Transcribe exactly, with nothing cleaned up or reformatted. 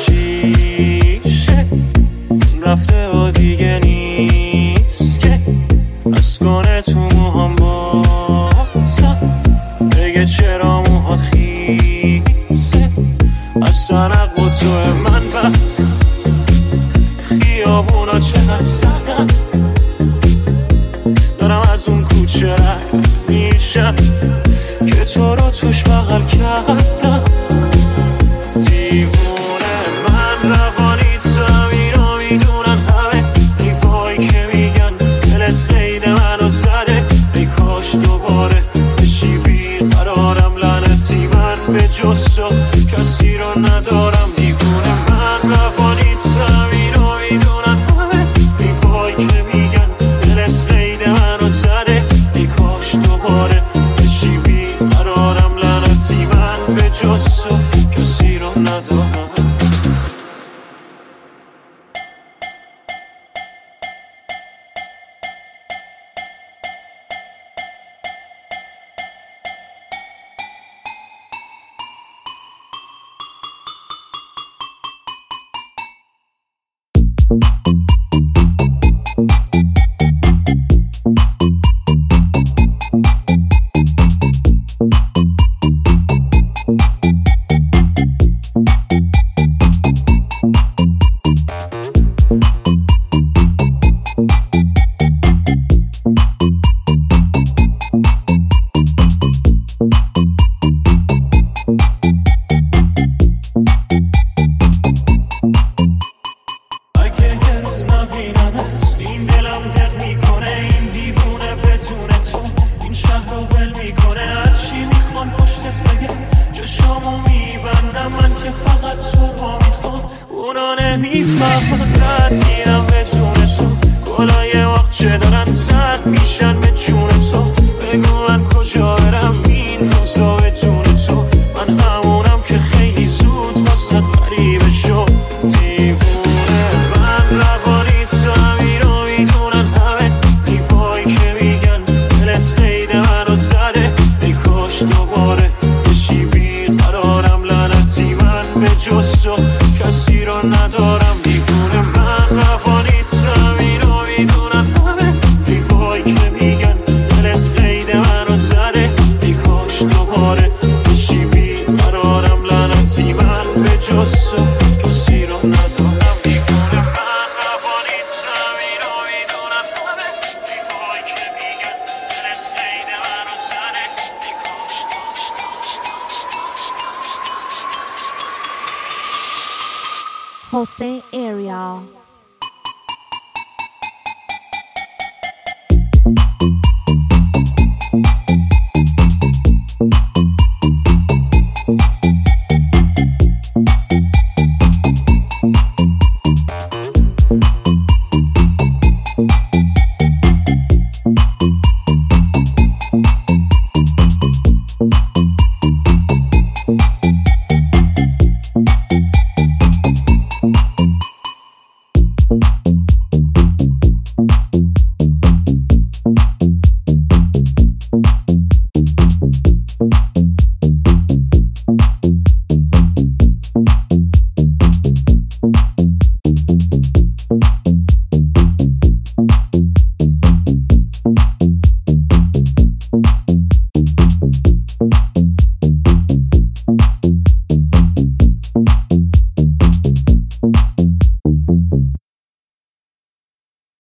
شیشه رفته و دیگه نیست که از کنه تو موهام بازم بگه چرا موهات خیسه از سرق و تو من بعد خیابونا چقدر سردن دارم از اون کوچه رد میشم که تو رو توش بغل کردم دیوونه من روانی تو اینو میدونن همه دیوایی که میگن دلت قید منو زده ای کاش دوباره بشی بیقرارم لعنتی من به جز تو کسی رو ندارم دیوونه من روانی تو اینو میدونن همه دیوایی که میگن دلت قید منو زده ای کاش دوباره بشی بیقرارم لعنتی من به جز تو کسی رو ندارم این دلم دق میکنه این دیوونه بدون تو این شهر رو ول میکنه هرچی میخوان پشتت بگه چشامو میبندم من که فقط تو رو میخوام اونا نمیفهمن رد میرم بدون تو گلای وقت چه دارن زد میشن به جون تو بگو من کجا برم این روزا بدون تو من همونم که خیلی زود واسد غریبه شد دیوونه من روانی دوباره بشی بیقرارم لعنتی من به جز تو کسی رو ندارم دیوونه من روانی زمین رو میدونن همه دیوایی که میگن دلت قید منو زده ای کاش دوباره بشی بیقرارم لعنتی من به جز تو کسی رو ندارم دیوونه من روانی زمین رو میدونن همه دیوایی که میگن دلت قید منو زده ای کاش Jose Area.